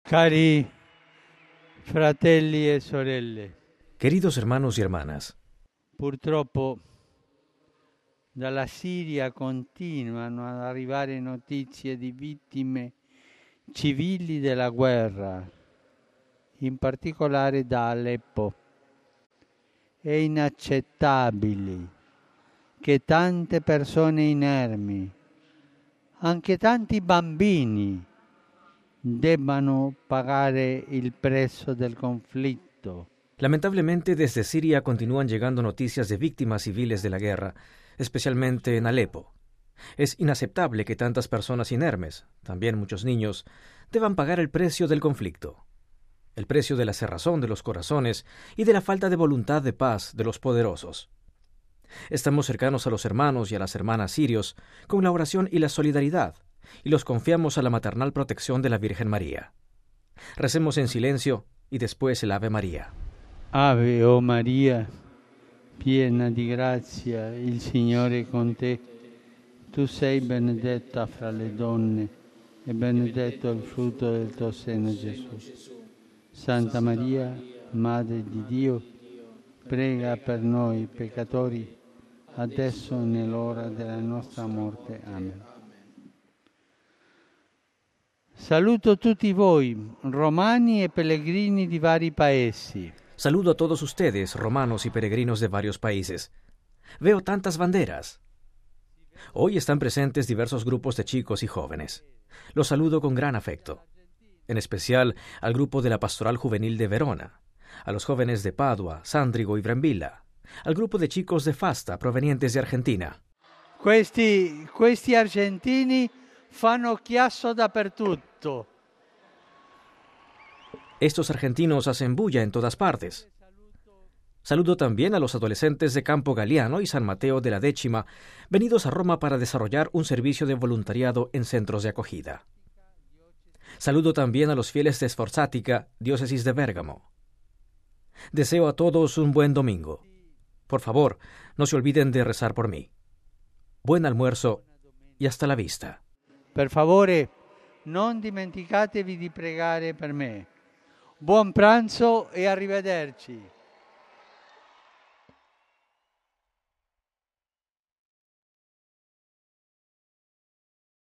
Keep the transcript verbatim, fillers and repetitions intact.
Cari fratelli e sorelle, Queridos hermanos y hermanas, purtroppo dalla Siria continuano ad arrivare notizie di vittime civili della guerra, in particolare da Aleppo. È inaccettabile che tante persone inermi, anche tanti bambini, debbano pagare il prezzo del conflitto. lamentablemente desde Siria continúan llegando noticias de víctimas civiles de la guerra, especialmente en Alepo. Es inaceptable que tantas personas inermes, también muchos niños, deban pagar el precio del conflicto, el precio de la cerrazón de los corazones y de la falta de voluntad de paz de los poderosos. Estamos cercanos a los hermanos y a las hermanas sirios con la oración y la solidaridad, y los confiamos a la maternal protección de la Virgen María. Recemos en silencio y después el Ave María. Ave o Maria, piena di grazia, il Signore è con te. Tu sei benedetta fra le donne e benedetto il frutto del tuo seno, Gesù. Santa Maria, Madre di Dio, prega per noi peccatori, adesso e nell'ora della nostra morte. Amen. Saluto tutti voi, romani e pellegrini di vari paesi. Saludo a todos ustedes, romanos y peregrinos de varios países. Veo tantas banderas. Hoy están presentes diversos grupos de chicos y jóvenes. Los saludo con gran afecto. En especial al grupo de la Pastoral Juvenil de Verona, a los jóvenes de Padua, Sandrigo y Brembilla, al grupo de chicos de Fasta provenientes de Argentina. Questi, questi argentini fanno chiasso dappertutto. Estos argentinos hacen bulla en todas partes. Saludo también a los adolescentes de Campo Galiano y San Mateo de la Décima, venidos a Roma para desarrollar un servicio de voluntariado en centros de acogida. Saludo también a los fieles de Sforzática, diócesis de Bérgamo. Deseo a todos un buen domingo. Por favor, no se olviden de rezar por mí. Buen almuerzo y hasta la vista. Per favore, non dimenticatevi di pregare per me. Buon pranzo e arrivederci.